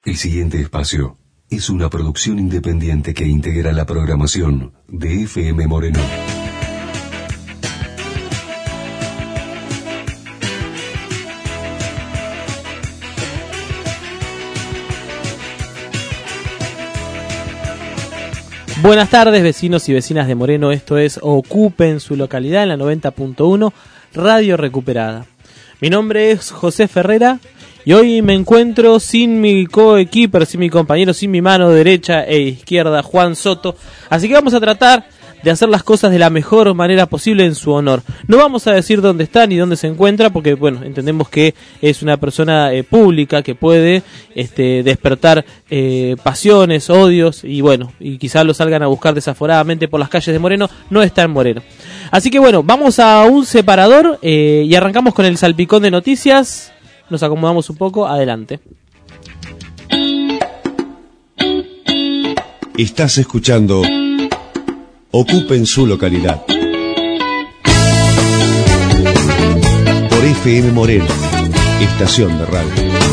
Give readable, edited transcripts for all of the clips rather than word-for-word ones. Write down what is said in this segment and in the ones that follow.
El siguiente espacio es una producción independiente que integra la programación de FM Moreno. Buenas tardes, vecinos y vecinas de Moreno. Esto es Ocupen su localidad en la 90.1 Radio Recuperada. Mi nombre es José Ferrera y hoy me encuentro sin mi coequiper, sin mi compañero, sin mi mano derecha e izquierda, Juan Soto. Así que vamos a tratar de hacer las cosas de la mejor manera posible en su honor. No vamos a decir dónde está ni dónde se encuentra porque, bueno, entendemos que es una persona pública que puede despertar pasiones, odios y, bueno, y quizás lo salgan a buscar desaforadamente por las calles de Moreno. No está en Moreno. Así que, bueno, vamos a un separador y arrancamos con el salpicón de noticias. Nos acomodamos un poco. Adelante. Estás escuchando Ocupen su localidad por FM Moreno, estación de radio.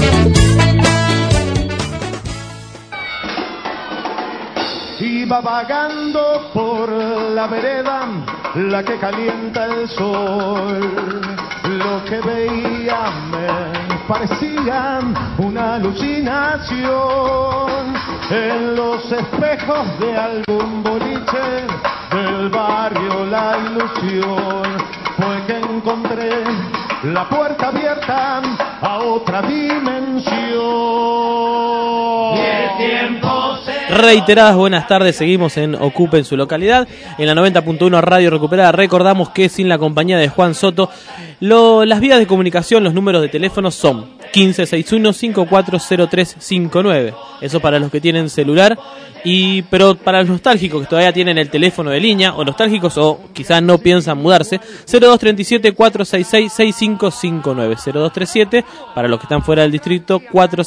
Iba vagando por la vereda, la que calienta el sol. Lo que veía me parecía una alucinación. En los espejos de algún boliche del barrio La Ilusión fue que encontré la puerta abierta a otra dimensión. Y el tiempo se... Reiteradas buenas tardes, seguimos en Ocupen su localidad, en la 90.1 Radio Recuperada. Recordamos que sin la compañía de Juan Soto, las vías de comunicación, los números de teléfono son 1561-540359. Eso para los que tienen celular, pero para los nostálgicos que todavía tienen el teléfono de línea, o nostálgicos o quizás no piensan mudarse, 0237-466-6559. 0237, para los que están fuera del distrito,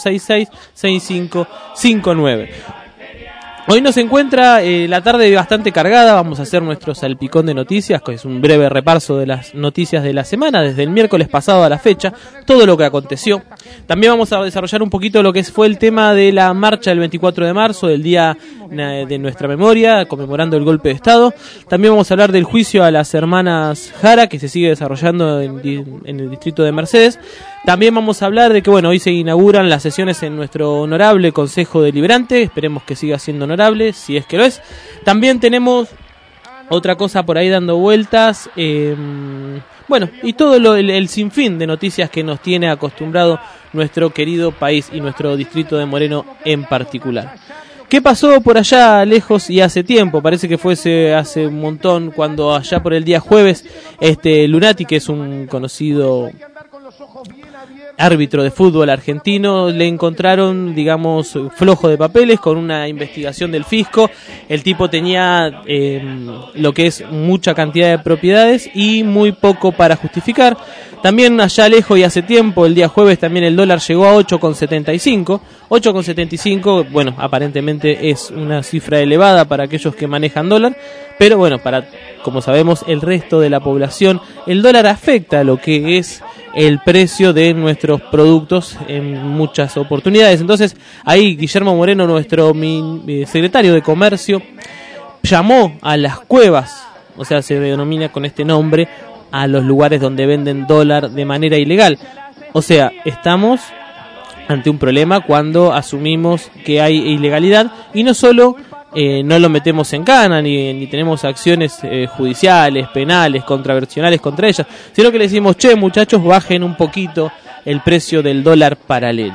466-6559. Hoy nos encuentra la tarde bastante cargada. Vamos a hacer nuestro salpicón de noticias, que es un breve repaso de las noticias de la semana, desde el miércoles pasado a la fecha, todo lo que aconteció. También vamos a desarrollar un poquito lo que fue el tema de la marcha del 24 de marzo, del Día de Nuestra Memoria, conmemorando el golpe de Estado. También vamos a hablar del juicio a las hermanas Jara, que se sigue desarrollando en el distrito de Mercedes. También vamos a hablar de que, bueno, hoy se inauguran las sesiones en nuestro honorable Consejo Deliberante. Esperemos que siga siendo honorable, si es que lo es. También tenemos otra cosa por ahí dando vueltas. Bueno, y todo el sinfín de noticias que nos tiene acostumbrado nuestro querido país y nuestro distrito de Moreno en particular. ¿Qué pasó por allá lejos y hace tiempo? Parece que fuese hace un montón, cuando allá por el día jueves, Lunati, que es un conocido árbitro de fútbol argentino, le encontraron, digamos, flojo de papeles con una investigación del fisco. El tipo tenía lo que es mucha cantidad de propiedades y muy poco para justificar. También allá lejos y hace tiempo, el día jueves, también el dólar llegó a 8,75. 8,75, bueno, aparentemente es una cifra elevada para aquellos que manejan dólar, pero bueno, como sabemos, el resto de la población, el dólar afecta a lo que es el precio de nuestros productos en muchas oportunidades. Entonces, ahí Guillermo Moreno, nuestro secretario de Comercio, llamó a las cuevas, o sea, se denomina con este nombre, a los lugares donde venden dólar de manera ilegal. O sea, estamos ante un problema cuando asumimos que hay ilegalidad y no solo no lo metemos en cana ni tenemos acciones judiciales, penales, contravencionales contra ellas, sino que le decimos, che, muchachos, bajen un poquito el precio del dólar paralelo.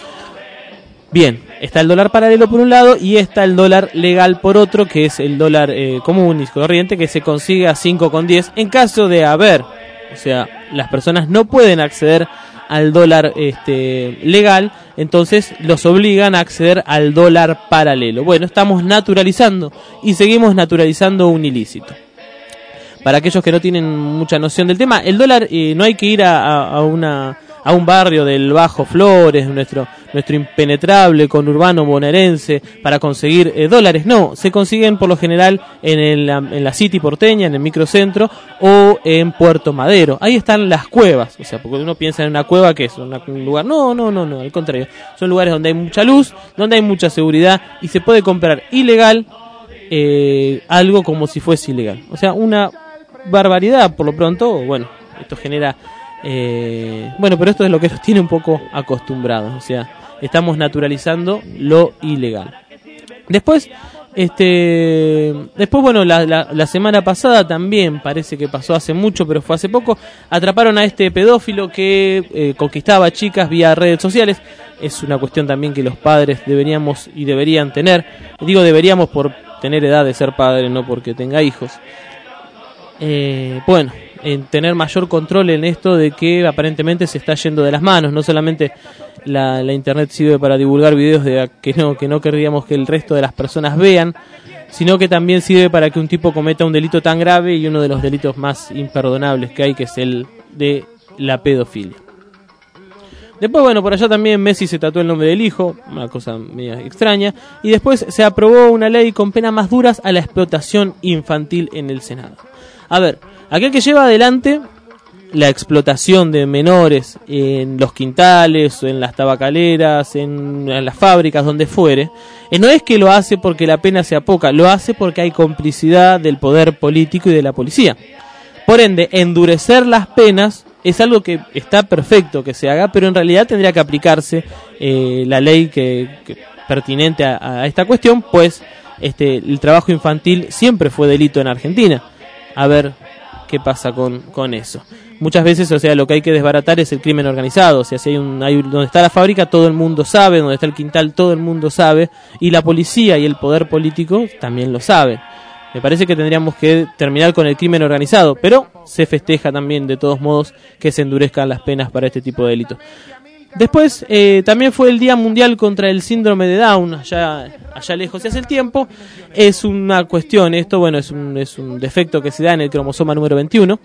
Bien, está el dólar paralelo por un lado y está el dólar legal por otro, que es el dólar común y corriente, que se consigue a 5,10 en caso de haber, o sea, las personas no pueden acceder al dólar legal, entonces los obligan a acceder al dólar paralelo. Bueno, estamos naturalizando y seguimos naturalizando un ilícito. Para aquellos que no tienen mucha noción del tema, el dólar no hay que ir a a un barrio del Bajo Flores, nuestro impenetrable conurbano bonaerense, para conseguir dólares. No, se consiguen por lo general en la City porteña, en el microcentro, o en Puerto Madero. Ahí están las cuevas, o sea, porque uno piensa en una cueva que es un lugar, no, al contrario, son lugares donde hay mucha luz, donde hay mucha seguridad, y se puede comprar ilegal algo como si fuese ilegal. O sea, una barbaridad por lo pronto. Bueno, esto genera pero esto es lo que nos tiene un poco acostumbrados, o sea, estamos naturalizando lo ilegal. Después bueno, la semana pasada también, parece que pasó hace mucho, pero fue hace poco, atraparon a este pedófilo que conquistaba chicas vía redes sociales. Es una cuestión también que los padres deberían tener. Digo deberíamos por tener edad de ser padre, no porque tenga hijos. En tener mayor control en esto de que aparentemente se está yendo de las manos. No solamente la internet sirve para divulgar videos que no querríamos que el resto de las personas vean, sino que también sirve para que un tipo cometa un delito tan grave, y uno de los delitos más imperdonables que hay, que es el de la pedofilia. Después, bueno, por allá también Messi se tatuó el nombre del hijo, una cosa media extraña, y después se aprobó una ley con penas más duras a la explotación infantil en el Senado. A ver, aquel que lleva adelante la explotación de menores en los quintales, o en las tabacaleras, en las fábricas, donde fuere, no es que lo hace porque la pena sea poca, lo hace porque hay complicidad del poder político y de la policía. Por ende, endurecer las penas es algo que está perfecto que se haga, pero en realidad tendría que aplicarse la ley que pertinente a esta cuestión, pues el trabajo infantil siempre fue delito en Argentina. A ver qué pasa con eso. Muchas veces, o sea, lo que hay que desbaratar es el crimen organizado. O sea, si hay donde está la fábrica, todo el mundo sabe, donde está el quintal, todo el mundo sabe, y la policía y el poder político también lo saben. Me parece que tendríamos que terminar con el crimen organizado, pero se festeja también, de todos modos, que se endurezcan las penas para este tipo de delitos. Después, también fue el Día Mundial contra el Síndrome de Down, allá lejos se hace el tiempo. Es una cuestión, esto, bueno, es un defecto que se da en el cromosoma número 21.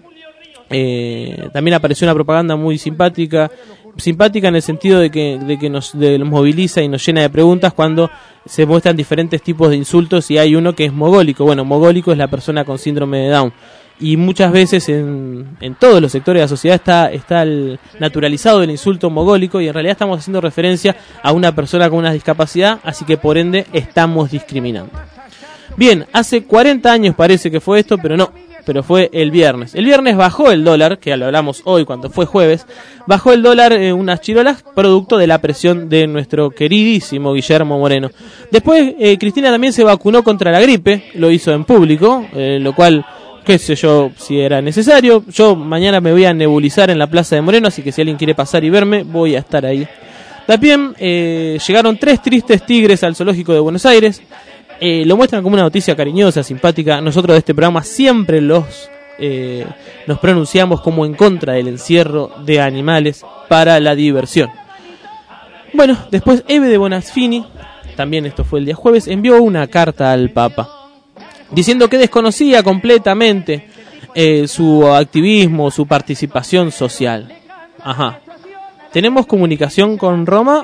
También apareció una propaganda muy simpática en el sentido de que nos moviliza y nos llena de preguntas cuando se muestran diferentes tipos de insultos, y hay uno que es mogólico. Bueno, mogólico es la persona con síndrome de Down, y muchas veces en todos los sectores de la sociedad está el naturalizado del insulto mogólico, y en realidad estamos haciendo referencia a una persona con una discapacidad, así que por ende estamos discriminando. Bien, hace 40 años parece que fue esto, pero fue el viernes. El viernes bajó el dólar, que lo hablamos hoy cuando fue jueves, bajó el dólar unas chirolas, producto de la presión de nuestro queridísimo Guillermo Moreno. Después Cristina también se vacunó contra la gripe, lo hizo en público, lo cual, qué sé yo, si era necesario. Yo mañana me voy a nebulizar en la Plaza de Moreno, así que si alguien quiere pasar y verme, voy a estar ahí. También llegaron 3 tristes tigres al zoológico de Buenos Aires. Lo muestran como una noticia cariñosa, simpática. Nosotros de este programa siempre nos pronunciamos como en contra del encierro de animales para la diversión. Bueno, después Eve de Bonafini, también esto fue el día jueves, envió una carta al Papa diciendo que desconocía completamente su activismo, su participación social. Ajá. ¿Tenemos comunicación con Roma?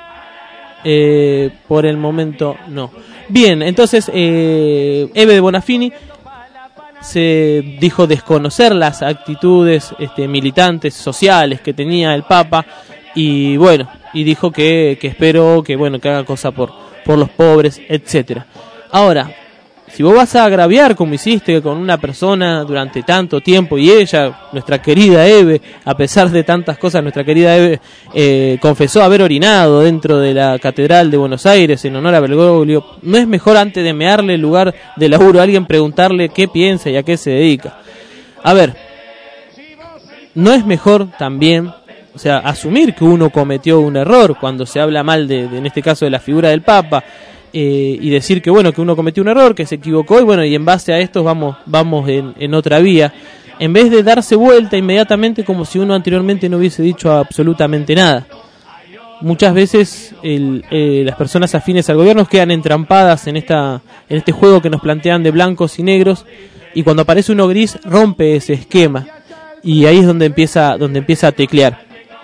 Por el momento no. Bien, entonces Eve de Bonafini se dijo desconocer las actitudes militantes sociales que tenía el Papa, y bueno, y dijo que espero que haga cosa por los pobres, etcétera. Ahora, si vos vas a agraviar como hiciste con una persona durante tanto tiempo, y ella, nuestra querida Eve, a pesar de tantas cosas, nuestra querida Eve confesó haber orinado dentro de la Catedral de Buenos Aires en honor a Bergoglio, ¿no es mejor, antes de mearle el lugar de laburo a alguien, preguntarle qué piensa y a qué se dedica? A ver, ¿no es mejor también, o sea, asumir que uno cometió un error cuando se habla mal en este caso de la figura del Papa? Y decir que que uno cometió un error, que se equivocó, y en base a esto vamos en otra vía, en vez de darse vuelta inmediatamente como si uno anteriormente no hubiese dicho absolutamente nada. Muchas veces las personas afines al gobierno quedan entrampadas en este juego que nos plantean de blancos y negros, y cuando aparece uno gris rompe ese esquema, y ahí es donde empieza a teclear.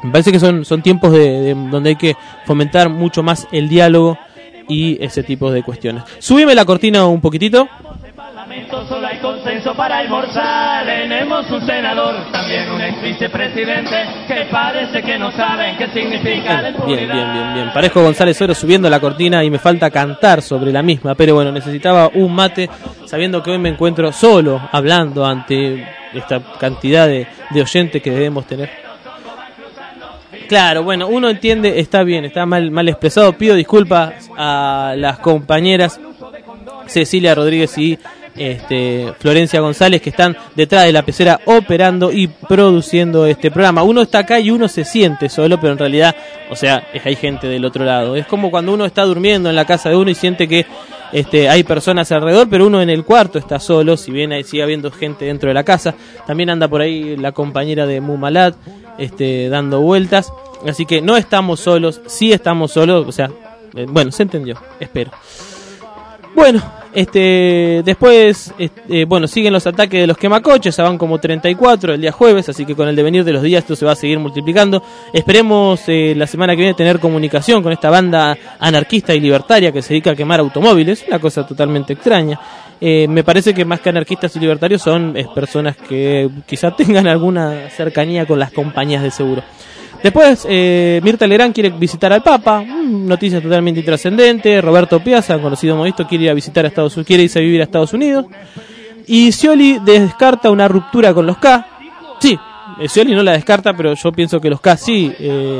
Me parece que son tiempos de donde hay que fomentar mucho más el diálogo y ese tipo de cuestiones. Subime la cortina un poquitito. Solo hay consenso para almorzar. Tenemos un senador, también un ex vicepresidente, que parece que no saben qué significa la impunidad. Bien. Parezco González Oro subiendo la cortina y me falta cantar sobre la misma, pero bueno, necesitaba un mate, sabiendo que hoy me encuentro solo hablando ante esta cantidad de oyentes que debemos tener. Claro, bueno, uno entiende, está bien, está mal expresado. Pido disculpas a las compañeras Cecilia Rodríguez y Florencia González, que están detrás de la pecera operando y produciendo este programa. Uno está acá y uno se siente solo, pero en realidad, o sea, hay gente del otro lado. Es como cuando uno está durmiendo en la casa de uno y siente que hay personas alrededor, pero uno en el cuarto está solo, si bien sigue habiendo gente dentro de la casa. También anda por ahí la compañera de Mumalat dando vueltas, así que no estamos solos, sí estamos solos, o sea, bueno, se entendió, espero. Bueno, después, bueno, siguen los ataques de los quemacoches, ya van como 34 el día jueves, así que con el devenir de los días esto se va a seguir multiplicando. Esperemos la semana que viene tener comunicación con esta banda anarquista y libertaria que se dedica a quemar automóviles, una cosa totalmente extraña. Me parece que más que anarquistas y libertarios son personas que quizá tengan alguna cercanía con las compañías de seguro. Después, Mirta Legrand quiere visitar al Papa, noticia totalmente intrascendente. Roberto Piazza, conocido modisto, quiere ir a visitar a Estados Unidos, quiere irse a vivir a Estados Unidos. Y Scioli descarta una ruptura con los K. Sí, Scioli no la descarta, pero yo pienso que los K sí,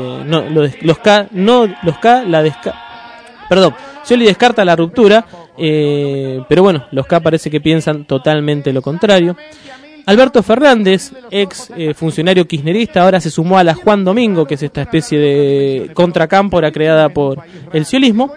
Scioli descarta la ruptura, pero bueno, los K parece que piensan totalmente lo contrario. Alberto Fernández, ex funcionario kirchnerista, ahora se sumó a la Juan Domingo, que es esta especie de contracámpora creada por el sciolismo.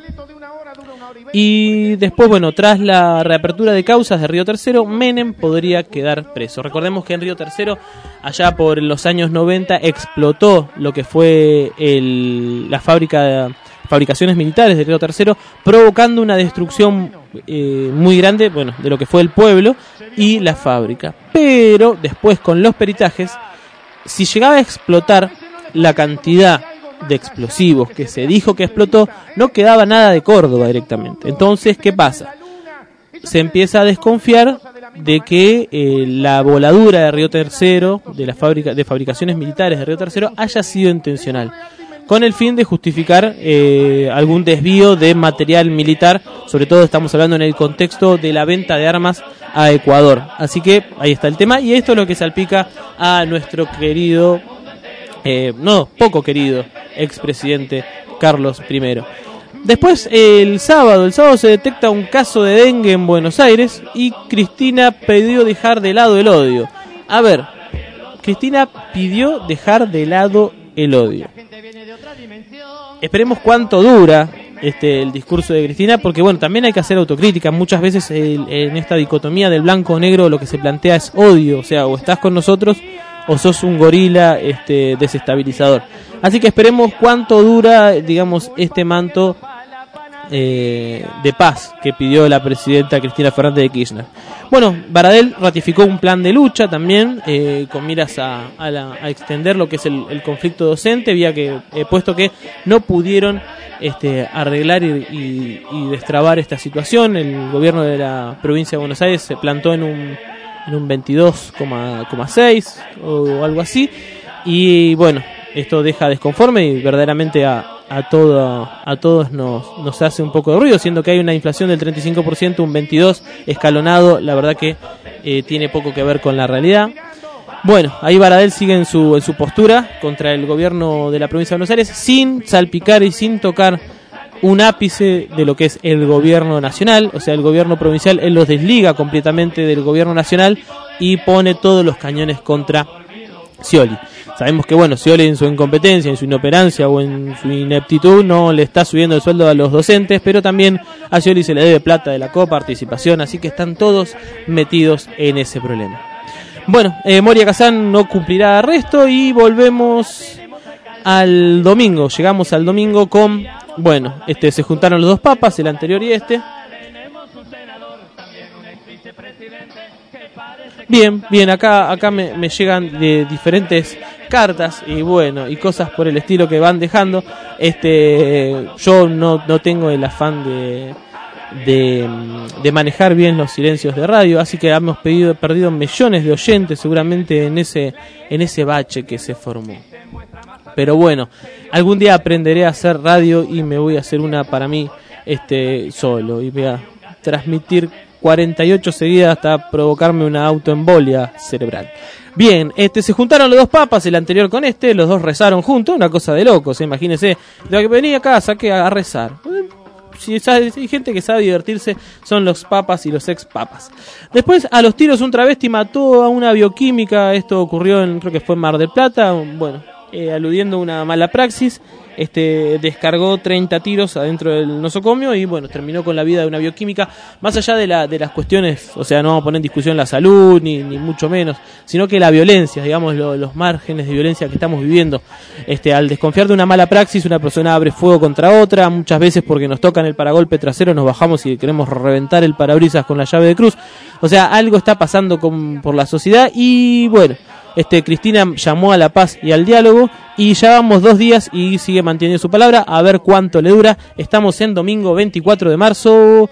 Y después, bueno, tras la reapertura de causas de Río Tercero, Menem podría quedar preso. Recordemos que en Río Tercero, allá por los años 90, explotó lo que fue la fabricaciones militares de Río Tercero, provocando una destrucción muy grande, bueno, de lo que fue el pueblo y la fábrica. Pero después, con los peritajes, si llegaba a explotar la cantidad de explosivos que se dijo que explotó, no quedaba nada de Córdoba directamente. Entonces, ¿qué pasa? Se empieza a desconfiar de que la voladura de Río Tercero, de la fábrica de fabricaciones militares de Río Tercero, haya sido intencional, con el fin de justificar algún desvío de material militar. Sobre todo estamos hablando en el contexto de la venta de armas a Ecuador. Así que ahí está el tema, y esto es lo que salpica a nuestro querido, poco querido, expresidente Carlos I. Después, el sábado se detecta un caso de dengue en Buenos Aires y Cristina pidió dejar de lado el odio. A ver, Cristina pidió dejar de lado el odio. Esperemos cuánto dura el discurso de Cristina, porque bueno, también hay que hacer autocrítica. Muchas veces en esta dicotomía del blanco o negro lo que se plantea es odio, o sea, o estás con nosotros o sos un gorila desestabilizador. Así que esperemos cuánto dura, digamos, este manto de paz que pidió la presidenta Cristina Fernández de Kirchner. Bueno, Baradel ratificó un plan de lucha también, con miras a extender lo que es el conflicto docente, puesto que no pudieron arreglar y destrabar esta situación. El gobierno de la provincia de Buenos Aires se plantó en un 22,6 o algo así, y bueno, esto deja desconforme y verdaderamente a todos nos hace un poco de ruido, siendo que hay una inflación del 35%, un 22% escalonado. La verdad que tiene poco que ver con la realidad. Bueno, ahí Baradel sigue en su postura contra el gobierno de la provincia de Buenos Aires, sin salpicar y sin tocar un ápice de lo que es el gobierno nacional. O sea, el gobierno provincial él los desliga completamente del gobierno nacional y pone todos los cañones contra Scioli. Sabemos que bueno, Scioli en su incompetencia, en su inoperancia o en su ineptitud no le está subiendo el sueldo a los docentes, pero también a Scioli se le debe plata de la coparticipación, así que están todos metidos en ese problema. Bueno, Moria Kazán no cumplirá arresto y volvemos al domingo. Llegamos al domingo con, bueno, se juntaron los dos papas, el anterior y este. Bien, acá me llegan de diferentes cartas y bueno, y cosas por el estilo que van dejando. Yo no tengo el afán de manejar bien los silencios de radio, así que hemos perdido millones de oyentes seguramente en ese bache que se formó. Pero bueno, algún día aprenderé a hacer radio y me voy a hacer una para mí solo y voy a transmitir 48 seguidas hasta provocarme una autoembolia cerebral. Bien, se juntaron los dos papas, el anterior con los dos rezaron juntos, una cosa de locos, imagínense, de que venía acá a rezar. Si hay gente que sabe divertirse, son los papas y los ex papas. Después, a los tiros, un travesti mató a una bioquímica. Esto ocurrió creo que fue en Mar del Plata. Bueno, aludiendo a una mala praxis, descargó 30 tiros adentro del nosocomio y bueno, terminó con la vida de una bioquímica. Más allá de las cuestiones, o sea, no vamos a poner en discusión la salud ni mucho menos, sino que la violencia, digamos, los márgenes de violencia que estamos viviendo. Al desconfiar de una mala praxis, una persona abre fuego contra otra, muchas veces porque nos tocan el paragolpe trasero, nos bajamos y queremos reventar el parabrisas con la llave de cruz. O sea, algo está pasando por la sociedad y bueno, Cristina llamó a la paz y al diálogo y ya vamos 2 días y sigue manteniendo su palabra, a ver cuánto le dura. Estamos en domingo 24 de marzo.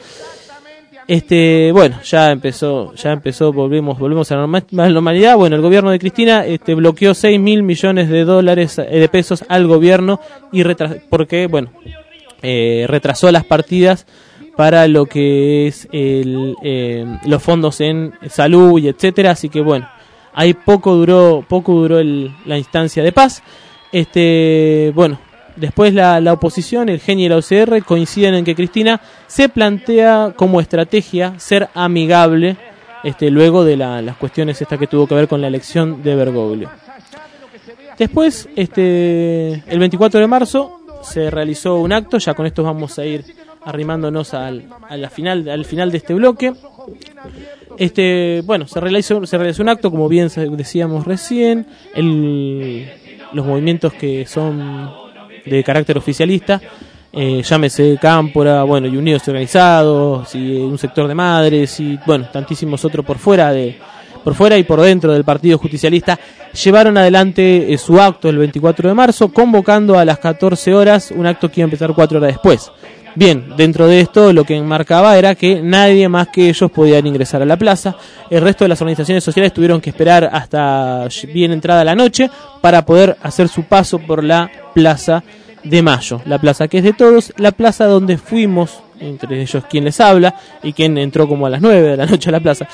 Bueno, ya empezó, volvemos a la normalidad. Bueno, el gobierno de Cristina bloqueó 6.000 millones de dólares de pesos al gobierno y porque bueno, retrasó las partidas para lo que es los fondos en salud y etcétera, así que bueno, ahí poco duró la instancia de paz. Bueno, después la oposición, el GENI y la UCR coinciden en que Cristina se plantea como estrategia ser amigable luego de las cuestiones que tuvo que ver con la elección de Bergoglio. Después, el 24 de marzo se realizó un acto, ya con esto vamos a ir arrimándonos al final de este bloque. Bueno, se realizó un acto, como bien decíamos recién, los movimientos que son de carácter oficialista, llámese Cámpora, bueno, y Unidos y Organizados, y un sector de madres, y bueno, tantísimos otros por fuera y por dentro del Partido Justicialista, llevaron adelante su acto el 24 de marzo, convocando a las 14 horas, un acto que iba a empezar 4 horas después. Bien, dentro de esto lo que enmarcaba era que nadie más que ellos podían ingresar a la plaza. El resto de las organizaciones sociales tuvieron que esperar hasta bien entrada la noche para poder hacer su paso por la Plaza de Mayo, la plaza que es de todos, la plaza donde fuimos, entre ellos quien les habla y quien entró como a las 9 de la noche a la plaza.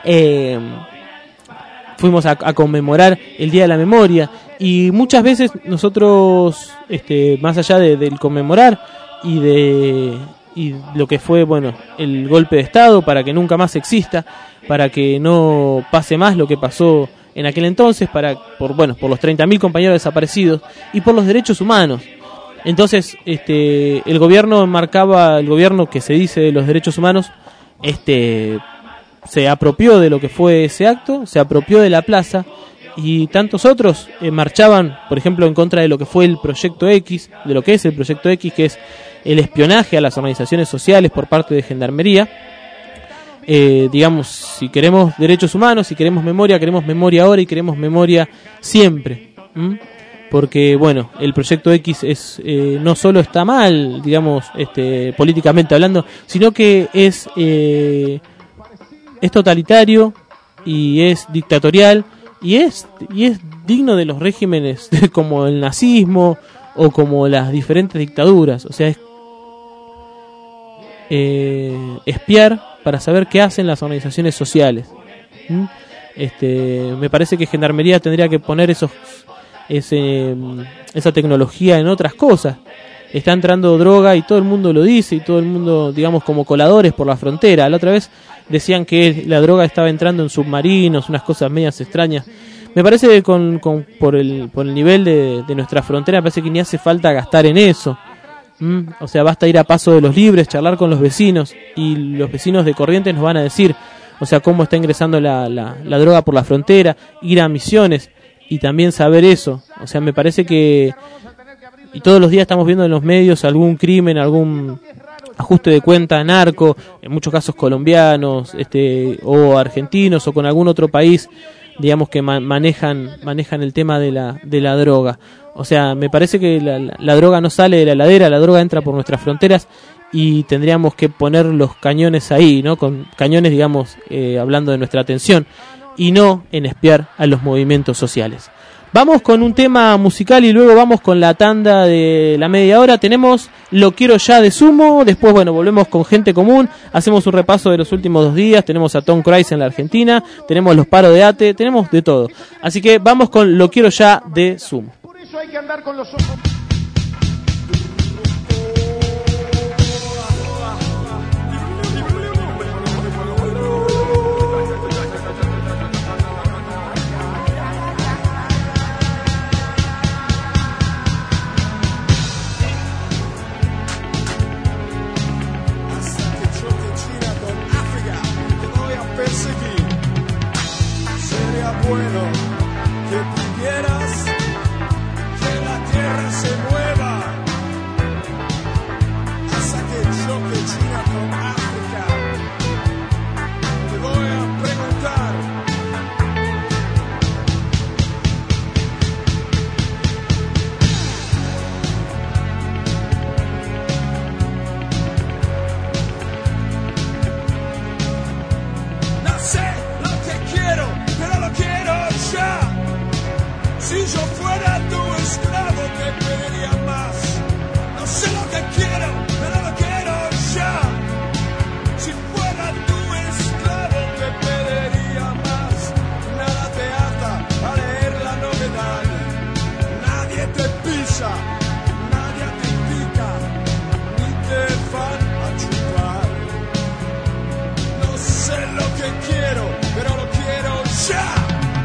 Fuimos a conmemorar el Día de la Memoria y muchas veces nosotros, más allá del conmemorar y lo que fue, bueno, el golpe de Estado, para que nunca más exista, para que no pase más lo que pasó en aquel entonces, por los 30.000 compañeros desaparecidos y por los derechos humanos. Entonces, el gobierno que se dice de los derechos humanos, se apropió de lo que fue ese acto, se apropió de la plaza, y tantos otros marchaban, por ejemplo, en contra de lo que fue el Proyecto X, de lo que es el Proyecto X, que es el espionaje a las organizaciones sociales por parte de Gendarmería. Digamos, si queremos derechos humanos, si queremos memoria ahora y queremos memoria siempre. Porque, bueno, el Proyecto X no solo está mal, digamos, políticamente hablando, sino que es totalitario y es dictatorial y es digno de los regímenes como el nazismo o como las diferentes dictaduras. O sea, es espiar para saber qué hacen las organizaciones sociales. Me parece que Gendarmería tendría que poner esa tecnología en otras cosas. Está entrando droga y todo el mundo lo dice, y todo el mundo, digamos, como coladores por la frontera. La otra vez decían que la droga estaba entrando en submarinos, unas cosas medias extrañas. Me parece que por el nivel de nuestra frontera, me parece que ni hace falta gastar en eso. O sea, basta ir a Paso de los Libres, charlar con los vecinos, y los vecinos de Corrientes nos van a decir, o sea, cómo está ingresando la droga por la frontera, ir a Misiones y también saber eso. O sea, me parece que, y todos los días estamos viendo en los medios algún crimen, algún ajuste de cuenta narco, en muchos casos colombianos, o argentinos, o con algún otro país digamos que manejan el tema de la droga. O sea, me parece que la droga no sale de la heladera, la droga entra por nuestras fronteras y tendríamos que poner los cañones ahí, ¿no? Con cañones, digamos, hablando de nuestra atención, y no en espiar a los movimientos sociales. Vamos con un tema musical y luego vamos con la tanda de la media hora. Tenemos Lo Quiero Ya de Sumo, después, bueno, volvemos con Gente Común, hacemos un repaso de los últimos 2 días, tenemos a Tom Cruise en la Argentina, tenemos los paros de ATE, tenemos de todo. Así que vamos con Lo Quiero Ya de Sumo. Por eso hay que andar con los ojos. Bueno, que pidieras que la tierra se mueva hasta que choque China con África. Te voy a preguntar, no sé lo que quiero, pero lo quiero ya. Si yo fuera tu esclavo te pediría más. No sé lo que quiero, pero lo quiero ya. Si fuera tu esclavo te pediría más. Nada te ata a leer la novedad. Nadie te pisa, nadie te pica, ni te van a chupar. No sé lo que quiero, pero lo quiero ya.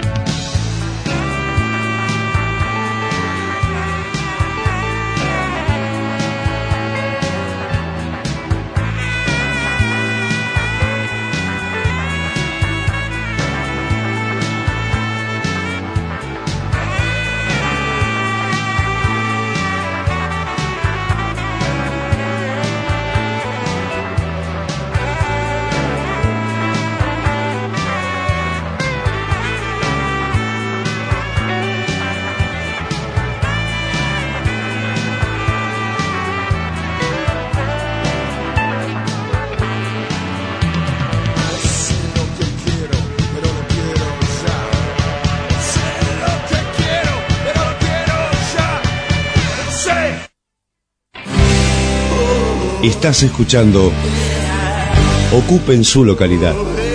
Estás escuchando Ocupen su localidad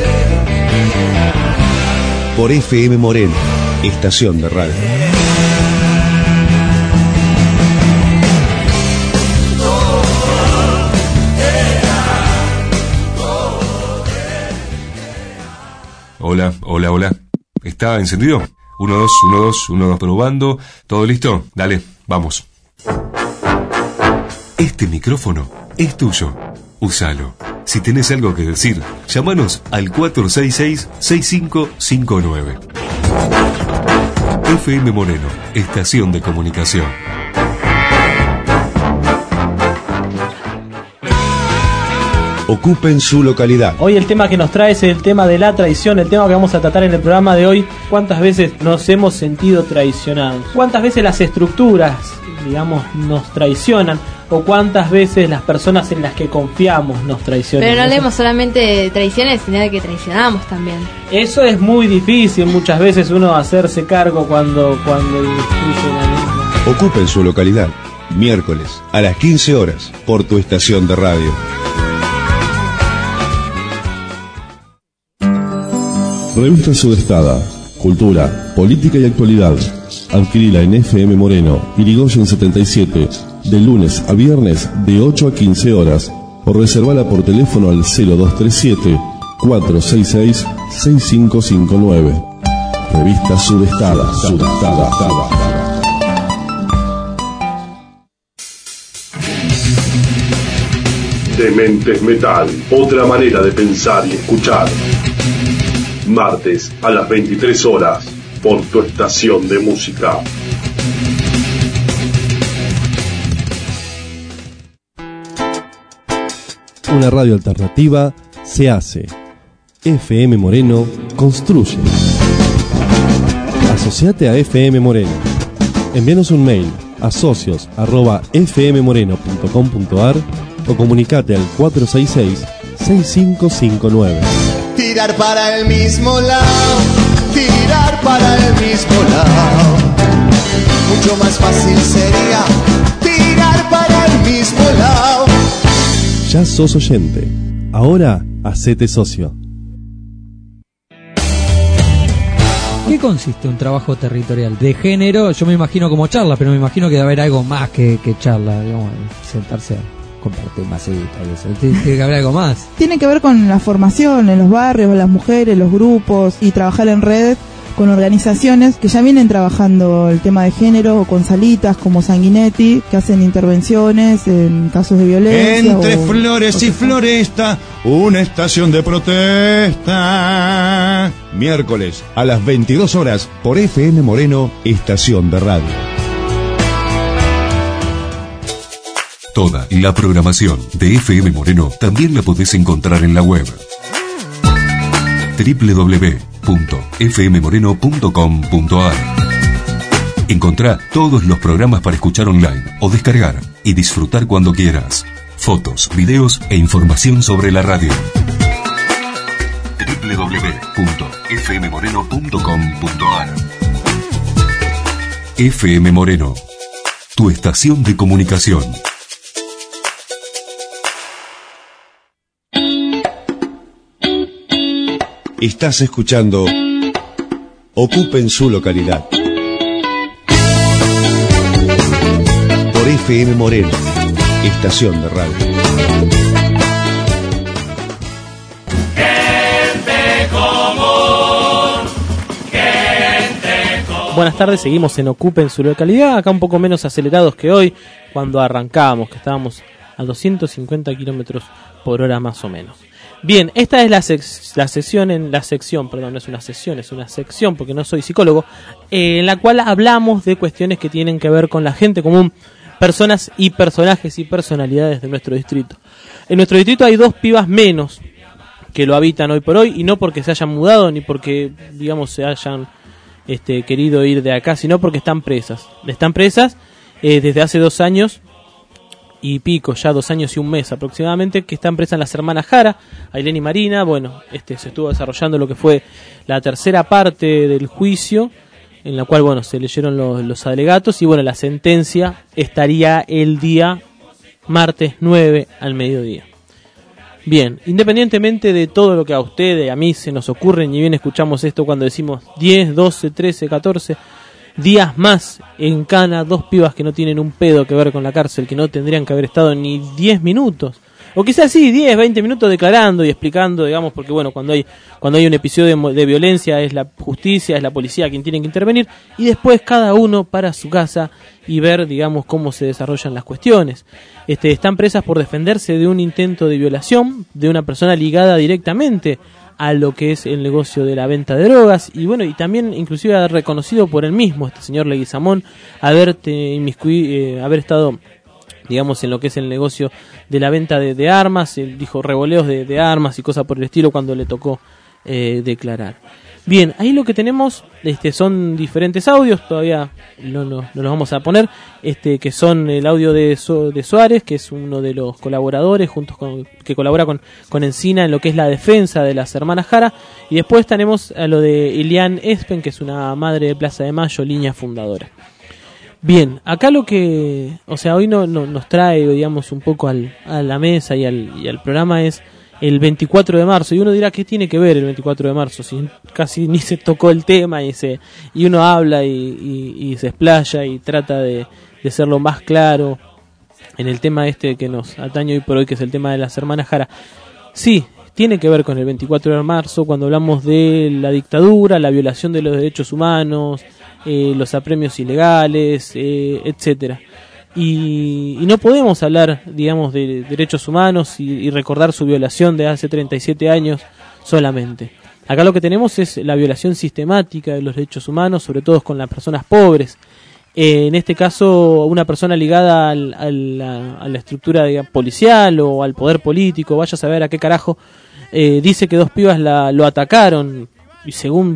por FM Moreno, estación de radio. Hola, hola, hola. ¿Está encendido? 1, 2, 1, 2, 1, 2, probando. ¿Todo listo? Dale, vamos. Este micrófono es tuyo. Úsalo. Si tenés algo que decir, llámanos al 466-6559. FM Moreno, estación de comunicación. Ocupen su localidad. Hoy el tema que nos trae es el tema de la traición, el tema que vamos a tratar en el programa de hoy. ¿Cuántas veces nos hemos sentido traicionados? ¿Cuántas veces las estructuras, digamos, nos traicionan? ¿O cuántas veces las personas en las que confiamos nos traicionan? Pero no leemos solamente de traiciones, sino de que traicionamos también. Eso es muy difícil muchas veces uno hacerse cargo cuando influye la misma. Ocupen su localidad. Miércoles a las 15 horas por tu estación de radio. Revista Sudestada, cultura, política y actualidad. Adquirila en FM Moreno, Irigoyen 77, de lunes a viernes de 8 a 15 horas. O reservala por teléfono al 0237-466-6559. Revista Sudestada. Dementes Metal, otra manera de pensar y escuchar. Martes a las 23 horas por tu estación de música. Una radio alternativa se hace. FM Moreno construye. Asociate a FM Moreno. Envíanos un mail a socios@fmmoreno.com.ar o comunicate al 466-6559. Tirar para el mismo lado, tirar para el mismo lado. Mucho más fácil sería tirar para el mismo lado. Ya sos oyente. Ahora, hacete socio. ¿Qué consiste un trabajo territorial de género? Yo me imagino como charla, pero me imagino que debe haber algo más que charla, digamos, sentarse a compartir masita y eso. Tiene que haber algo más. Tiene que ver con la formación en los barrios, las mujeres, los grupos y trabajar en red con organizaciones que ya vienen trabajando el tema de género, o con salitas como Sanguinetti, que hacen intervenciones en casos de violencia. Entre flores y floresta, una estación de protesta. Miércoles a las 22 horas por FM Moreno, estación de radio. Toda la programación de FM Moreno también la podés encontrar en la web www.fmmoreno.com.ar. Encontrá todos los programas para escuchar online o descargar y disfrutar cuando quieras. Fotos, videos e información sobre la radio. www.fmmoreno.com.ar. FM Moreno, tu estación de comunicación. Estás escuchando Ocupen su localidad por FM Moreno, estación de radio. Buenas tardes, seguimos en Ocupen su localidad, acá un poco menos acelerados que hoy, cuando arrancábamos, que estábamos a 250 kilómetros por hora más o menos. Bien, esta es la sección, no es una sesión, es una sección, porque no soy psicólogo, en la cual hablamos de cuestiones que tienen que ver con la gente común, personas y personajes y personalidades de nuestro distrito. En nuestro distrito hay 2 pibas menos que lo habitan hoy por hoy, y no porque se hayan mudado, ni porque, digamos, se hayan querido ir de acá, sino porque están presas. Están presas desde hace 2 años y pico, ya 2 años y un mes aproximadamente, que están presas las hermanas Jara, Ailén y Marina. Bueno, se estuvo desarrollando lo que fue la tercera parte del juicio, en la cual, bueno, se leyeron los alegatos, y bueno, la sentencia estaría el día martes 9 al mediodía. Bien, independientemente de todo lo que a ustedes, a mí se nos ocurre, ni bien escuchamos esto cuando decimos 10, 12, 13, 14 días más en cana, 2 pibas que no tienen un pedo que ver con la cárcel, que no tendrían que haber estado ni 10 minutos, o quizás sí, 10, 20 minutos declarando y explicando, digamos, porque bueno, cuando hay un episodio de violencia es la justicia, es la policía quien tiene que intervenir, y después cada uno para su casa y ver, digamos, cómo se desarrollan las cuestiones. Están presas por defenderse de un intento de violación de una persona ligada directamente a lo que es el negocio de la venta de drogas, y bueno, y también inclusive reconocido por él mismo, este señor Leguizamón, haber estado, digamos, en lo que es el negocio de la venta de armas. Él dijo revoleos de armas y cosas por el estilo cuando le tocó declarar. Bien, ahí lo que tenemos son diferentes audios, todavía no los vamos a poner, que son el audio de Suárez, que es uno de los colaboradores, que colabora con Encina en lo que es la defensa de las hermanas Jara, y después tenemos a lo de Ilian Espen, que es una madre de Plaza de Mayo, línea fundadora. Bien, acá lo que, hoy nos trae, digamos, un poco a la mesa y al programa es el 24 de marzo, y uno dirá, ¿qué tiene que ver el 24 de marzo? Si casi ni se tocó el tema, y uno habla y se explaya y trata de ser lo más claro en el tema que nos atañe hoy por hoy, que es el tema de las hermanas Jara. Sí, tiene que ver con el 24 de marzo, cuando hablamos de la dictadura, la violación de los derechos humanos, los apremios ilegales, etcétera. Y no podemos hablar, digamos, de derechos humanos y recordar su violación de hace 37 años solamente. Acá lo que tenemos es la violación sistemática de los derechos humanos, sobre todo con las personas pobres. En este caso, una persona ligada a la estructura, digamos, policial o al poder político, vaya a saber a qué carajo, dice que 2 pibas lo atacaron, y según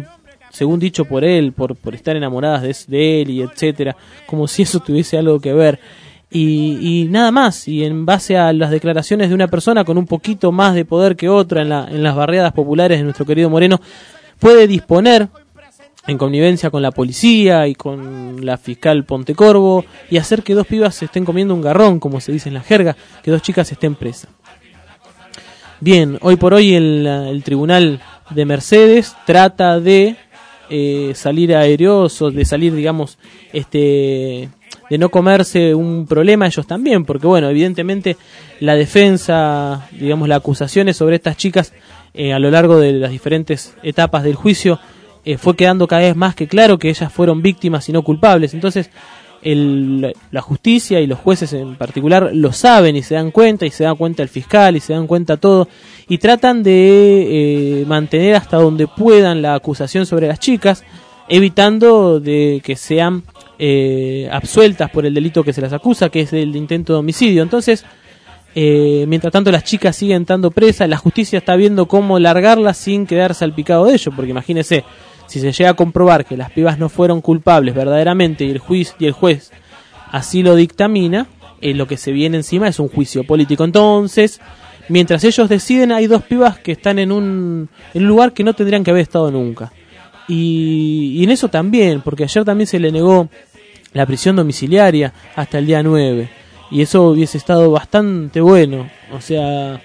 según dicho por él, por estar enamoradas de él y etcétera, como si eso tuviese algo que ver. Y nada más, y en base a las declaraciones de una persona con un poquito más de poder que otra en las barriadas populares de nuestro querido Moreno, puede disponer, en connivencia con la policía y con la fiscal Pontecorvo, y hacer que dos pibas se estén comiendo un garrón, como se dice en la jerga, que dos chicas estén presas. Bien, hoy por hoy el tribunal de Mercedes trata de salir aerosos, de salir, digamos, de no comerse un problema ellos también, porque bueno, evidentemente la defensa, digamos, las acusaciones sobre estas chicas a lo largo de las diferentes etapas del juicio fue quedando cada vez más que claro que ellas fueron víctimas y no culpables. Entonces la justicia y los jueces en particular lo saben y se dan cuenta, y se da cuenta el fiscal y se dan cuenta todo, y tratan de mantener hasta donde puedan la acusación sobre las chicas, evitando de que sean absueltas por el delito que se las acusa, que es el de intento de homicidio. Entonces, mientras tanto las chicas siguen estando presas, la justicia está viendo cómo largarlas sin quedar salpicado de ello, porque imagínese, si se llega a comprobar que las pibas no fueron culpables verdaderamente y el juez así lo dictamina, lo que se viene encima es un juicio político. Entonces, mientras ellos deciden, hay dos pibas que están en un lugar que no tendrían que haber estado nunca. Y en eso también, porque ayer también se le negó la prisión domiciliaria hasta el día 9, y eso hubiese estado bastante bueno. O sea,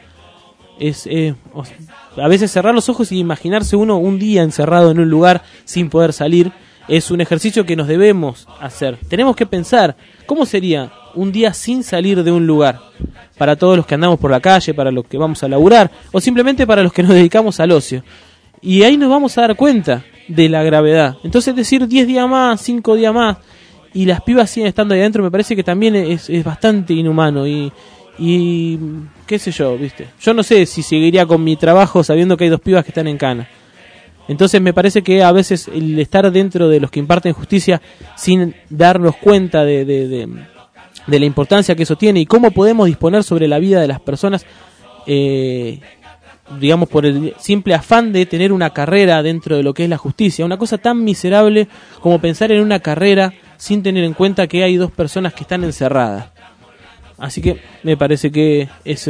a veces cerrar los ojos y imaginarse uno un día encerrado en un lugar sin poder salir es un ejercicio que nos debemos hacer. Tenemos que pensar cómo sería un día sin salir de un lugar, para todos los que andamos por la calle, para los que vamos a laburar, o simplemente para los que nos dedicamos al ocio. Y ahí nos vamos a dar cuenta de la gravedad. Entonces decir 10 días más, 5 días más, y las pibas siguen estando ahí adentro, me parece que también es bastante inhumano. Y qué sé yo, ¿viste? Yo no sé si seguiría con mi trabajo sabiendo que hay dos pibas que están en cana. Entonces me parece que a veces el estar dentro de los que imparten justicia sin darnos cuenta de la importancia que eso tiene y cómo podemos disponer sobre la vida de las personas, digamos, por el simple afán de tener una carrera dentro de lo que es la justicia. Una cosa tan miserable como pensar en una carrera sin tener en cuenta que hay dos personas que están encerradas. Así que me parece que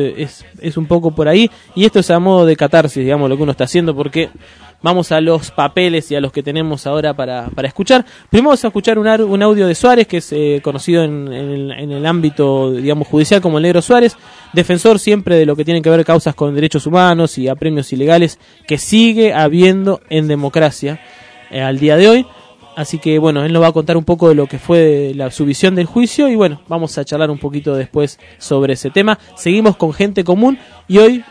es un poco por ahí, y esto es a modo de catarsis, digamos, lo que uno está haciendo, porque vamos a los papeles y a los que tenemos ahora para escuchar. Primero vamos a escuchar un audio de Suárez, que es conocido en el ámbito, digamos, judicial como el Negro Suárez, defensor siempre de lo que tiene que ver causas con derechos humanos y apremios ilegales que sigue habiendo en democracia al día de hoy. Así que bueno, él nos va a contar un poco de lo que fue su visión del juicio, y bueno, vamos a charlar un poquito después sobre ese tema. Seguimos con gente común, y hoy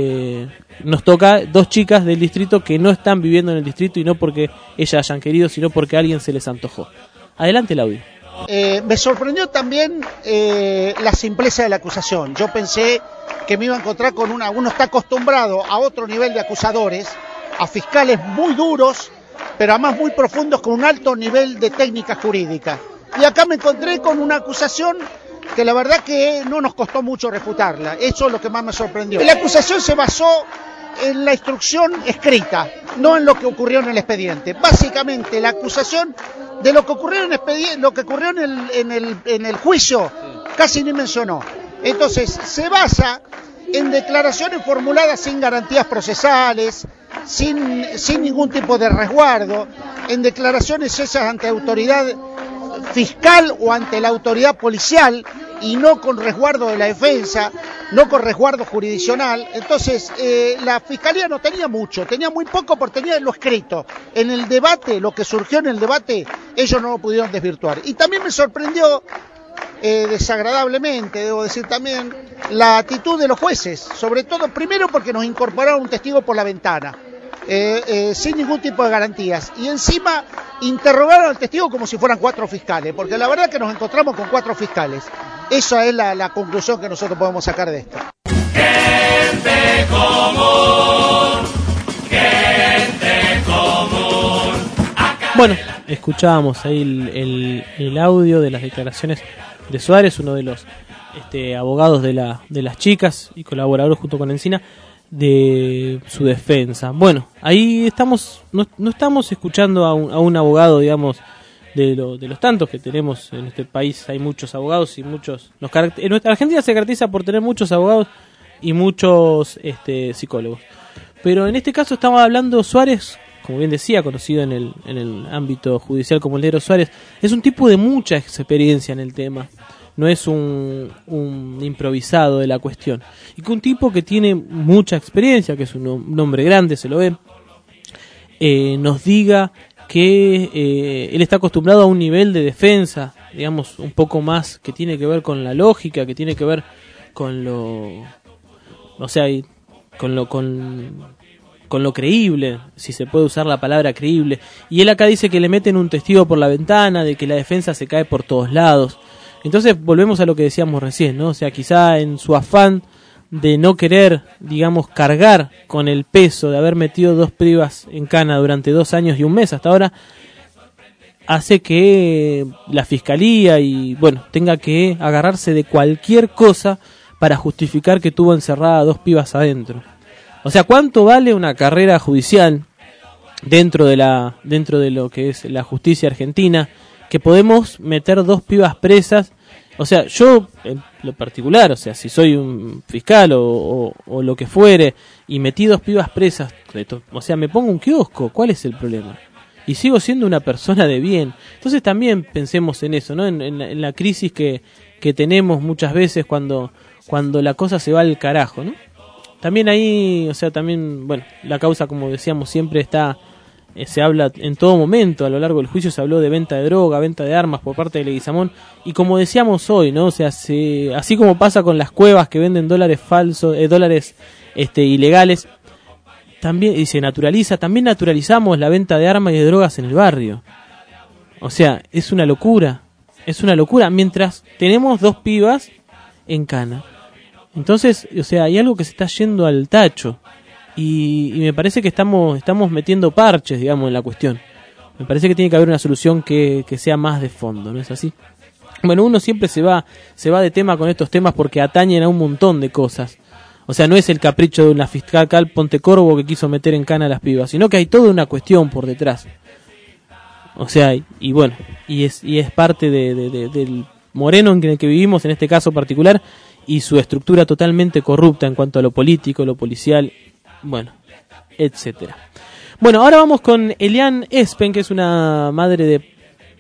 nos toca dos chicas del distrito que no están viviendo en el distrito, y no porque ellas hayan querido, sino porque a alguien se les antojó. Adelante el audio. Me sorprendió también la simpleza de la acusación. Yo pensé que me iba a encontrar con uno está acostumbrado a otro nivel de acusadores, a fiscales muy duros, pero además muy profundos, con un alto nivel de técnica jurídica. Y acá me encontré con una acusación que la verdad que no nos costó mucho refutarla. Eso es lo que más me sorprendió. La acusación se basó en la instrucción escrita, no en lo que ocurrió en el expediente. Básicamente la acusación de lo que ocurrió en el expediente, lo que ocurrió en el juicio, casi ni mencionó. Entonces se basa en declaraciones formuladas sin garantías procesales, sin ningún tipo de resguardo, en declaraciones hechas ante autoridad fiscal o ante la autoridad policial, y no con resguardo de la defensa, no con resguardo jurisdiccional. Entonces la fiscalía no tenía mucho, tenía muy poco, porque tenía lo escrito. En el debate, lo que surgió en el debate, ellos no lo pudieron desvirtuar. Y también me sorprendió desagradablemente, debo decir también, la actitud de los jueces, sobre todo primero porque nos incorporaron un testigo por la ventana, sin ningún tipo de garantías, y encima interrogaron al testigo como si fueran 4 fiscales, porque la verdad que nos encontramos con 4 fiscales. Esa es la conclusión que nosotros podemos sacar de esto. Gente común, gente común. Bueno, escuchábamos ahí el audio de las declaraciones de Suárez, uno de los abogados de las chicas y colaborador junto con Encina. de su defensa. Bueno, ahí estamos, no estamos escuchando a un abogado, digamos, de los tantos que tenemos en este país. Hay muchos abogados y muchos... En nuestra Argentina se caracteriza por tener muchos abogados y muchos psicólogos. Pero en este caso estamos hablando Suárez, como bien decía, conocido en el ámbito judicial como el negro Suárez, es un tipo de mucha experiencia en el tema. No es un improvisado de la cuestión. Y que un tipo que tiene mucha experiencia, que es un hombre grande, se lo ve, nos diga que él está acostumbrado a un nivel de defensa, digamos, un poco más que tiene que ver con la lógica, que tiene que ver con lo... O sea, con lo creíble, si se puede usar la palabra creíble. Y él acá dice que le meten un testigo por la ventana, de que la defensa se cae por todos lados. Entonces volvemos a lo que decíamos recién, ¿no? O sea, quizá en su afán de no querer, digamos, cargar con el peso de haber metido 2 pibas en cana durante 2 años y 1 mes hasta ahora, hace que la fiscalía tenga que agarrarse de cualquier cosa para justificar que tuvo encerrada 2 pibas adentro. O sea, ¿cuánto vale una carrera judicial dentro de lo que es la justicia argentina, que podemos meter 2 pibas presas? O sea, yo, en lo particular, o sea, si soy un fiscal o lo que fuere, y metí 2 pibas presas, o sea, me pongo un kiosco, ¿cuál es el problema? Y sigo siendo una persona de bien. Entonces también pensemos en eso, ¿no? En la crisis que tenemos muchas veces cuando la cosa se va al carajo, ¿no? También ahí, o sea, también, bueno, la causa, como decíamos, siempre está... se habla en todo momento, a lo largo del juicio se habló de venta de droga, venta de armas por parte de Leguizamón, y como decíamos hoy, ¿no? O sea, así como pasa con las cuevas que venden dólares falsos, dólares ilegales, también, y se naturaliza, también naturalizamos la venta de armas y de drogas en el barrio. O sea, es una locura, mientras tenemos 2 pibas en cana. Entonces, o sea, hay algo que se está yendo al tacho. Y me parece que estamos metiendo parches, digamos, en la cuestión. Me parece que tiene que haber una solución que sea más de fondo, ¿no es así? Bueno, uno siempre se va de tema con estos temas porque atañen a un montón de cosas. O sea, no es el capricho de una fiscal Pontecorvo que quiso meter en cana a las pibas, sino que hay toda una cuestión por detrás. O sea, y bueno, y es parte del Moreno en el que vivimos, en este caso particular, y su estructura totalmente corrupta en cuanto a lo político, lo policial, bueno, etcétera. Bueno, ahora vamos con Elian Espen, que es una madre de...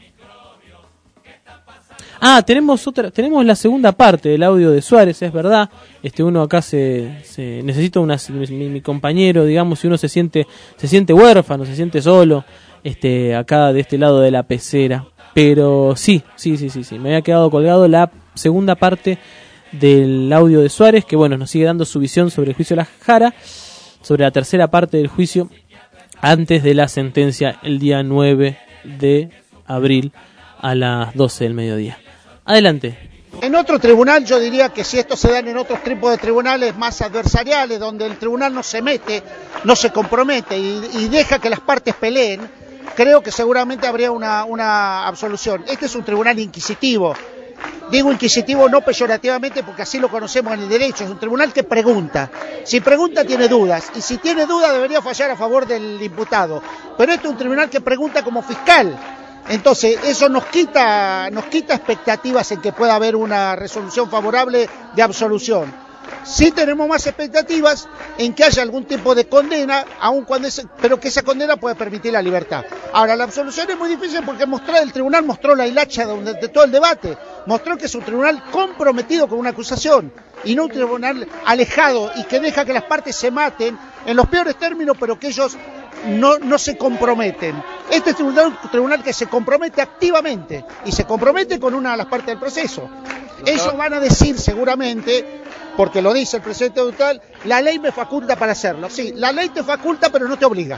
tenemos la segunda parte del audio de Suárez, es verdad. Uno acá se necesita mi compañero, digamos, si uno se siente huérfano, se siente solo, acá de este lado de la pecera. Pero sí, me había quedado colgado la segunda parte del audio de Suárez, que bueno, nos sigue dando su visión sobre el juicio de la Jara, sobre la tercera parte del juicio antes de la sentencia el día 9 de abril a las 12 del mediodía. Adelante. En otro tribunal, yo diría que si esto se dan en otros tipos de tribunales más adversariales, donde el tribunal no se mete, no se compromete y deja que las partes peleen, creo que seguramente habría una absolución. Este es un tribunal inquisitivo. Digo inquisitivo no peyorativamente porque así lo conocemos en el derecho, es un tribunal que pregunta. Si pregunta tiene dudas, y si tiene dudas debería fallar a favor del imputado. Pero este es un tribunal que pregunta como fiscal. Entonces eso nos quita expectativas en que pueda haber una resolución favorable de absolución. Sí tenemos más expectativas en que haya algún tipo de condena, pero que esa condena pueda permitir la libertad. Ahora, la absolución es muy difícil porque el tribunal mostró la hilacha de todo el debate, mostró que es un tribunal comprometido con una acusación y no un tribunal alejado y que deja que las partes se maten en los peores términos, pero que ellos no se comprometen. Este es un tribunal que se compromete activamente y se compromete con una de las partes del proceso. Ellos van a decir seguramente, porque lo dice el presidente Dutal, la ley me faculta para hacerlo. Sí, la ley te faculta pero no te obliga.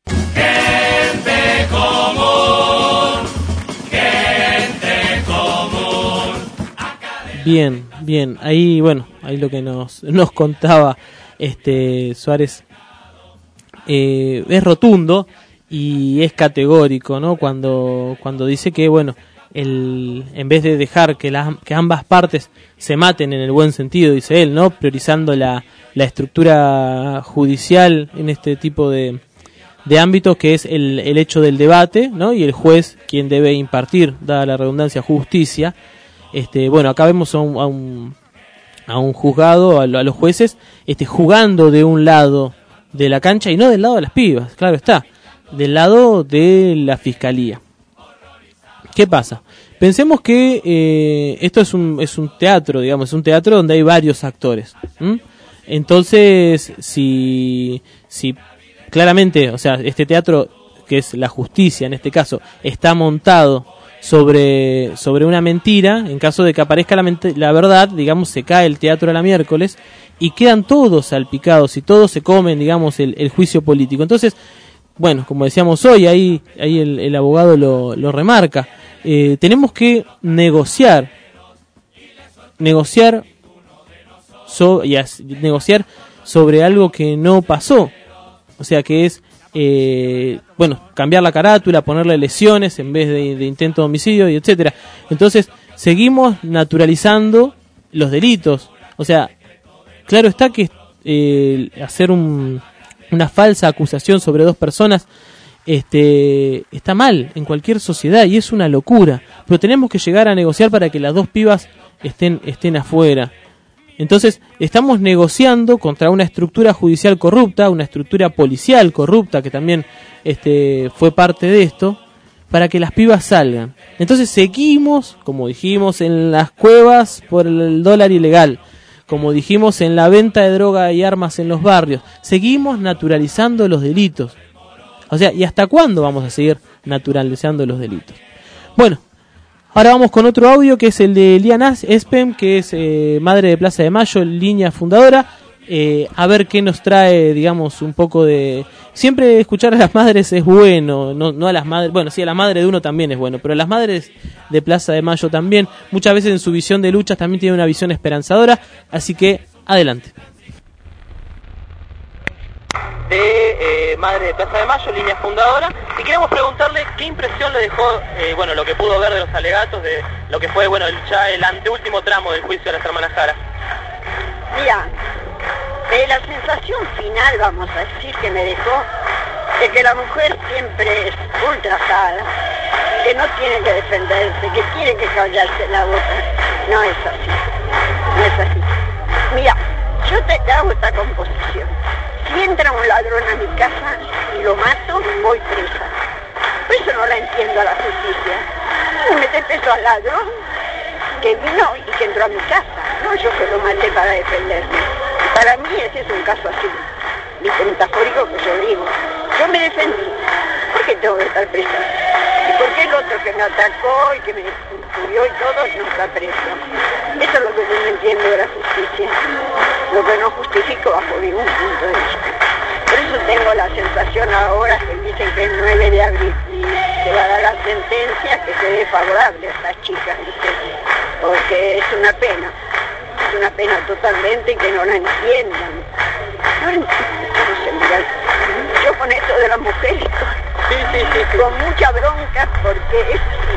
Gente común, gente común. Bien, ahí lo que nos contaba Suárez es rotundo y es categórico, ¿no? Cuando dice que en vez de dejar que ambas partes se maten en el buen sentido, dice él, ¿no? Priorizando la estructura judicial en este tipo de ámbitos, que es el hecho del debate, ¿no? Y el juez quien debe impartir, dada la redundancia, justicia. Bueno, acá vemos a un juzgado, a los jueces, jugando de un lado de la cancha y no del lado de las pibas, claro está, del lado de la fiscalía. ¿Qué pasa? Pensemos que esto es un teatro, digamos, es un teatro donde hay varios actores. Entonces, si claramente, o sea, este teatro, que es la justicia en este caso, está montado sobre una mentira, en caso de que aparezca la verdad, digamos, se cae el teatro a la miércoles y quedan todos salpicados y todos se comen, digamos, el juicio político. Entonces, bueno, como decíamos hoy, ahí el abogado lo remarca, tenemos que negociar sobre algo que no pasó. O sea, que es, cambiar la carátula, ponerle lesiones en vez de intento de homicidio, y etcétera. Entonces, seguimos naturalizando los delitos. O sea, claro está que hacer una falsa acusación sobre dos personas está mal en cualquier sociedad y es una locura. Pero tenemos que llegar a negociar para que las dos pibas estén afuera. Entonces, estamos negociando contra una estructura judicial corrupta, una estructura policial corrupta, que también fue parte de esto, para que las pibas salgan. Entonces, seguimos, como dijimos, en las cuevas por el dólar ilegal, como dijimos, en la venta de droga y armas en los barrios. Seguimos naturalizando los delitos. O sea, ¿y hasta cuándo vamos a seguir naturalizando los delitos? Bueno, ahora vamos con otro audio, que es el de Liana Espem, que es madre de Plaza de Mayo, línea fundadora. A ver qué nos trae, digamos, un poco de... Siempre escuchar a las madres es bueno, no a las madres... Bueno, sí, a la madre de uno también es bueno, pero a las madres de Plaza de Mayo también. Muchas veces en su visión de luchas también tiene una visión esperanzadora. Así que, adelante. Madre de Plaza de Mayo, línea fundadora, y queremos preguntarle qué impresión le dejó, lo que pudo ver de los alegatos, de lo que fue, ya el anteúltimo tramo del juicio de las hermanas Jara. Mira, la sensación final, vamos a decir, que me dejó, es que la mujer siempre es ultrajada, que no tiene que defenderse, que tiene que callarse la boca. No es así, no es así. Mira, yo te hago esta composición. Si entra un ladrón a mi casa y lo mato, voy presa. Por eso no la entiendo a la justicia. Le mete preso al ladrón que vino y que entró a mi casa. No yo que lo maté para defenderme. Para mí ese es un caso así, metafórico, que yo digo. Yo me defendí. ¿Por qué tengo que estar presa? ¿Y por qué el otro que me atacó y que me injurió y todo no está preso? Eso es lo que yo no entiendo de la justicia. Lo que no justifico bajo ningún punto de vista. Por eso tengo la sensación ahora que dicen que el 9 de abril se va a dar la sentencia que se dé favorable a estas chicas, ¿viste? Porque es una pena totalmente que no la entiendan. No la entienden, no sé, mira, yo con esto de las mujeres, con mucha bronca, porque es así.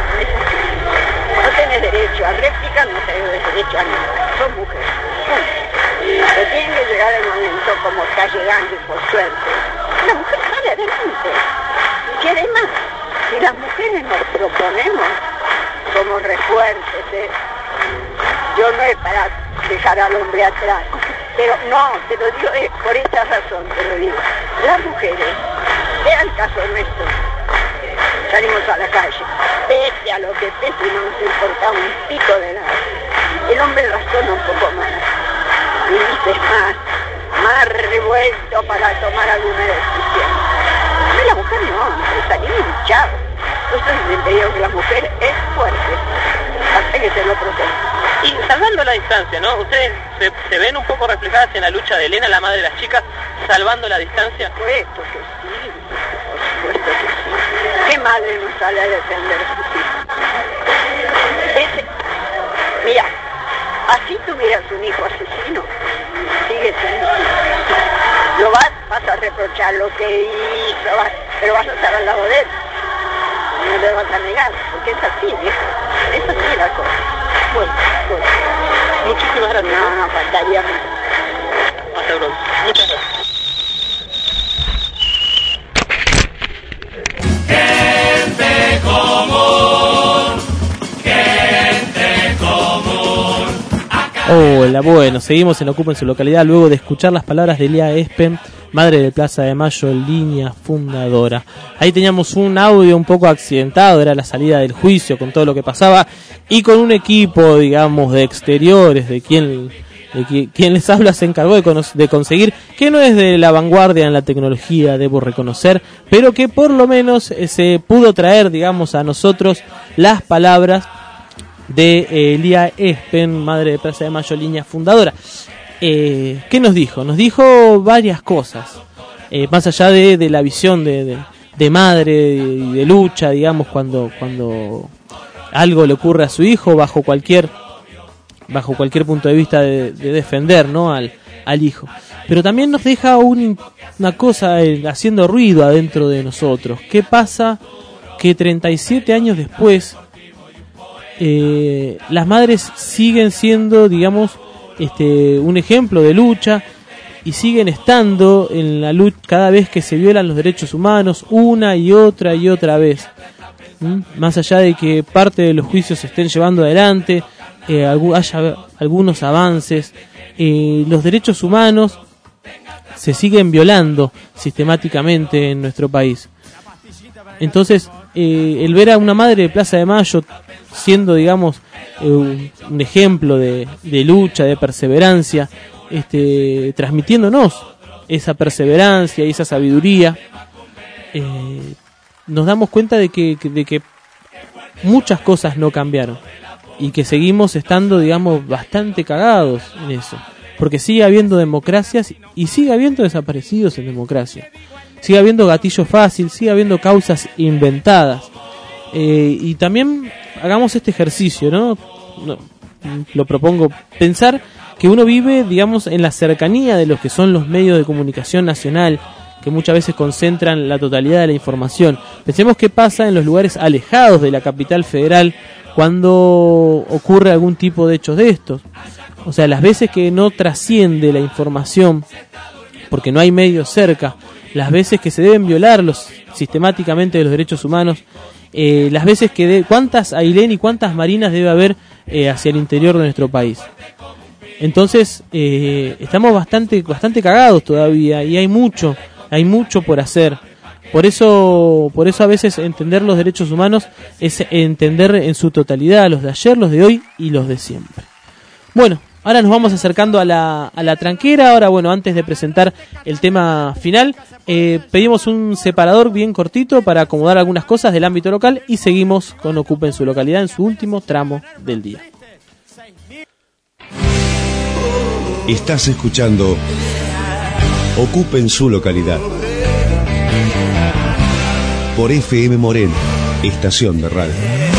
No tenés derecho a réplica, no tenés derecho a nada, son mujeres. Pero tiene que llegar el momento como está llegando, y por suerte, la mujer sale adelante. Y además, si las mujeres nos proponemos, somos re fuertes, Yo no es para dejar al hombre atrás, pero no, te lo digo por esta razón, te lo digo. Las mujeres, sea el caso nuestro, salimos a la calle, pese a lo que pese, no nos importa un pico de nada. El hombre razona un poco más, y dice más revuelto para tomar alguna decisión. Pero la mujer no salimos hinchados. Entonces te digo que la mujer es fuerte, hasta que se lo protege. Y salvando la distancia, ¿no? ¿Ustedes se ven un poco reflejadas en la lucha de Elena, la madre de las chicas, salvando la distancia? Por supuesto que sí, por supuesto que sí. ¿Qué madre no sale a defender a sus hijos? Mira, así tuvieras un hijo asesino, sigue siendo así. Lo vas a reprochar lo que hizo, pero vas a estar al lado de él. me lo vas a negar, porque es así, viejo. Es así la cosa. Bueno. Muchísimas gracias. No, faltaría más. Hasta pronto. Muchas gracias. Gente común, gente común. Hola, bueno, seguimos en Ocupa en su localidad luego de escuchar las palabras de Elia Espen, madre de Plaza de Mayo, línea fundadora. Ahí teníamos un audio un poco accidentado, era la salida del juicio con todo lo que pasaba y con un equipo, digamos, de exteriores, de quien les habla se encargó de conseguir, que no es de la vanguardia en la tecnología, debo reconocer, pero que por lo menos se pudo traer, digamos, a nosotros las palabras de Elia Espen, madre de Plaza de Mayo, línea fundadora. ¿Qué nos dijo? Nos dijo varias cosas, más allá de la visión de madre y de lucha, digamos, cuando algo le ocurre a su hijo, bajo cualquier punto de vista de defender, ¿no?, al hijo. Pero también nos deja una cosa haciendo ruido adentro de nosotros. ¿Qué pasa que 37 años después las madres siguen siendo, digamos, un ejemplo de lucha y siguen estando en la lucha cada vez que se violan los derechos humanos una y otra vez? Más allá de que parte de los juicios se estén llevando adelante, haya algunos avances, los derechos humanos se siguen violando sistemáticamente en nuestro país. Entonces, el ver a una madre de Plaza de Mayo siendo, digamos, un ejemplo de lucha, de perseverancia, transmitiéndonos esa perseverancia y esa sabiduría, nos damos cuenta de que muchas cosas no cambiaron y que seguimos estando, digamos, bastante cagados en eso, porque sigue habiendo democracias y sigue habiendo desaparecidos en democracia, sigue habiendo gatillo fácil, sigue habiendo causas inventadas, y también hagamos este ejercicio, ¿no? Lo propongo, pensar que uno vive, digamos, en la cercanía de los que son los medios de comunicación nacional, que muchas veces concentran la totalidad de la información. Pensemos qué pasa en los lugares alejados de la capital federal cuando ocurre algún tipo de hechos de estos. O sea, las veces que no trasciende la información porque no hay medios cerca, las veces que se deben violar sistemáticamente los derechos humanos, las veces que cuántas Ailén y cuántas Marinas debe haber hacia el interior de nuestro país. Entonces estamos bastante cagados todavía y hay mucho por hacer. Por eso a veces entender los derechos humanos es entender en su totalidad los de ayer, los de hoy y los de siempre. Bueno, ahora nos vamos acercando a la tranquera. Ahora, bueno, antes de presentar el tema final, pedimos un separador bien cortito para acomodar algunas cosas del ámbito local y seguimos con Ocupa en su localidad en su último tramo del día. Estás escuchando Ocupa en su localidad por FM Moreno, estación de radio.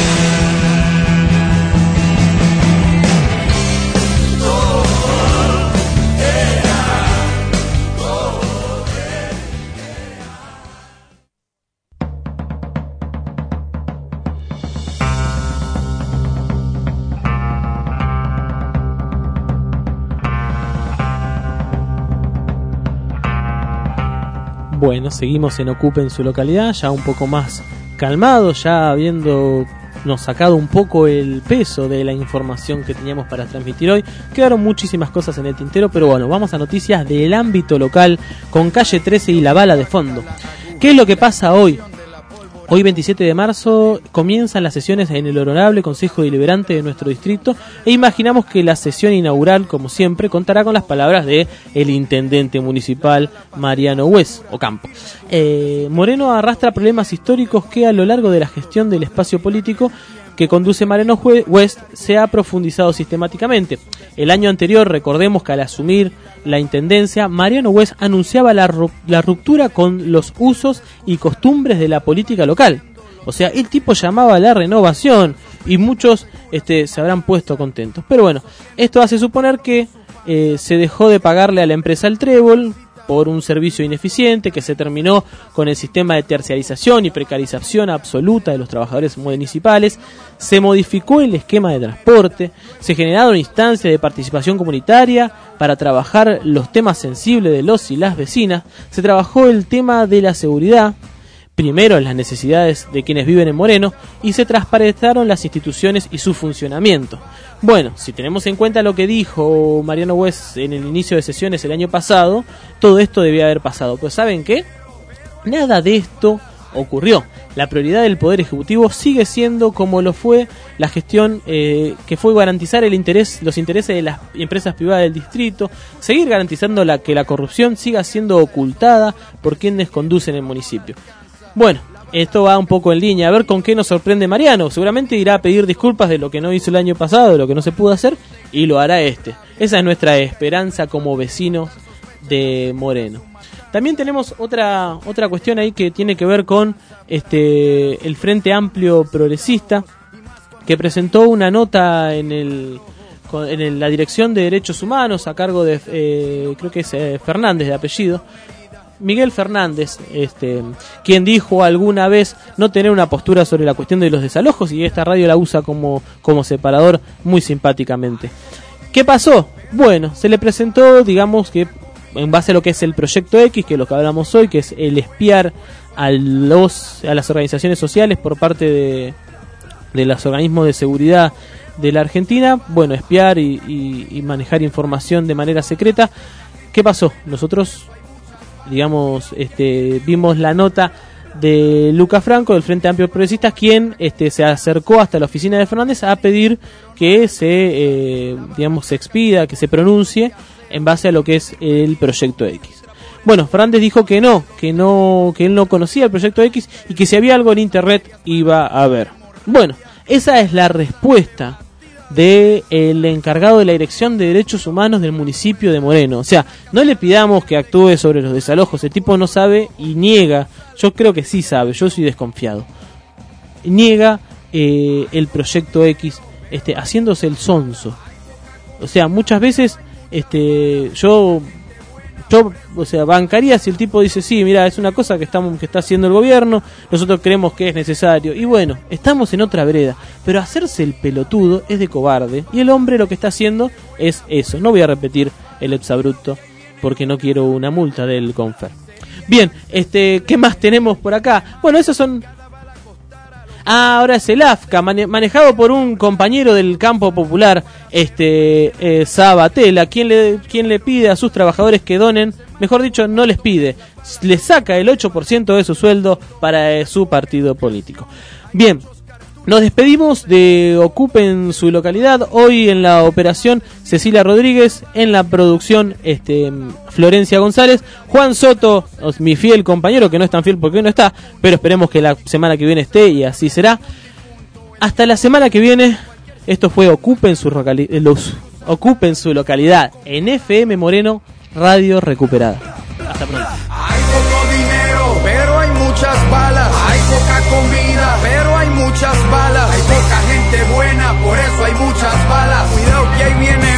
Bueno, seguimos en Ocupa en su localidad, ya un poco más calmado, ya habiéndonos sacado un poco el peso de la información que teníamos para transmitir hoy. Quedaron muchísimas cosas en el tintero, pero bueno, vamos a noticias del ámbito local con Calle 13 y La Bala de fondo. ¿Qué es lo que pasa hoy? Hoy 27 de marzo comienzan las sesiones en el Honorable Consejo Deliberante de nuestro distrito e imaginamos que la sesión inaugural, como siempre, contará con las palabras de el intendente municipal Mariano West Ocampo. Moreno arrastra problemas históricos que a lo largo de la gestión del espacio político que conduce Mariano West se ha profundizado sistemáticamente. El año anterior, recordemos que al asumir la intendencia, Mariano West anunciaba la ruptura con los usos y costumbres de la política local. O sea, el tipo llamaba a la renovación y muchos se habrán puesto contentos. Pero bueno, esto hace suponer que se dejó de pagarle a la empresa El Trébol por un servicio ineficiente, que se terminó con el sistema de terciarización y precarización absoluta de los trabajadores municipales, se modificó el esquema de transporte, se generaron instancias de participación comunitaria para trabajar los temas sensibles de los y las vecinas, se trabajó el tema de la seguridad, primero en las necesidades de quienes viven en Moreno, y se transparentaron las instituciones y su funcionamiento. Bueno, si tenemos en cuenta lo que dijo Mariano West en el inicio de sesiones el año pasado, todo esto debía haber pasado. Pues ¿saben qué? Nada de esto ocurrió. La prioridad del Poder Ejecutivo sigue siendo como lo fue la gestión que fue garantizar los intereses de las empresas privadas del distrito, seguir garantizando que la corrupción siga siendo ocultada por quienes conducen el municipio. Bueno, esto va un poco en línea, a ver con qué nos sorprende Mariano. Seguramente irá a pedir disculpas de lo que no hizo el año pasado, de lo que no se pudo hacer, y lo hará Esa es nuestra esperanza como vecinos de Moreno. También tenemos otra cuestión ahí que tiene que ver con el Frente Amplio Progresista, que presentó una nota en la Dirección de Derechos Humanos a cargo de, creo que es Fernández de apellido, Miguel Fernández, quien dijo alguna vez no tener una postura sobre la cuestión de los desalojos, y esta radio la usa como separador muy simpáticamente. ¿Qué pasó? Bueno, se le presentó, digamos que en base a lo que es el Proyecto X, que es lo que hablamos hoy, que es el espiar a las organizaciones sociales por parte de los organismos de seguridad de la Argentina, bueno, espiar y manejar información de manera secreta. ¿Qué pasó? Nosotros, digamos, vimos la nota de Luca Franco del Frente Amplio Progresista, quien se acercó hasta la oficina de Fernández a pedir que se expida, que se pronuncie en base a lo que es el Proyecto X. Bueno, Fernández dijo que él no conocía el Proyecto X y que si había algo en internet iba a ver. Bueno, esa es la respuesta del encargado de la Dirección de Derechos Humanos del municipio de Moreno. O sea, no le pidamos que actúe sobre los desalojos, el tipo no sabe y niega. Yo creo que sí sabe, yo soy desconfiado. Niega el Proyecto X, haciéndose el sonso. O sea, muchas veces yo bancaría si el tipo dice, sí, mira, es una cosa que está haciendo el gobierno, nosotros creemos que es necesario, y bueno, estamos en otra vereda, pero hacerse el pelotudo es de cobarde, y el hombre lo que está haciendo es eso. No voy a repetir el exabrupto porque no quiero una multa del Confer. Bien, ¿qué más tenemos por acá? Bueno, esos son... ahora es el AFCA, manejado por un compañero del campo popular, Sabatella, quien le pide a sus trabajadores que donen, mejor dicho, no les pide, les saca el 8% de su sueldo para su partido político. Bien, nos despedimos de Ocupen su localidad, hoy en la operación Cecilia Rodríguez, en la producción Florencia González, Juan Soto, mi fiel compañero, que no es tan fiel porque hoy no está, pero esperemos que la semana que viene esté y así será. Hasta la semana que viene. Esto fue Ocupen su localidad en FM Moreno, Radio Recuperada. Hasta pronto. Hay poco dinero, pero hay muchas balas. Hay poca comida, pero hay muchas balas. Hay poca gente buena, por eso hay muchas balas. Cuidado que ahí viene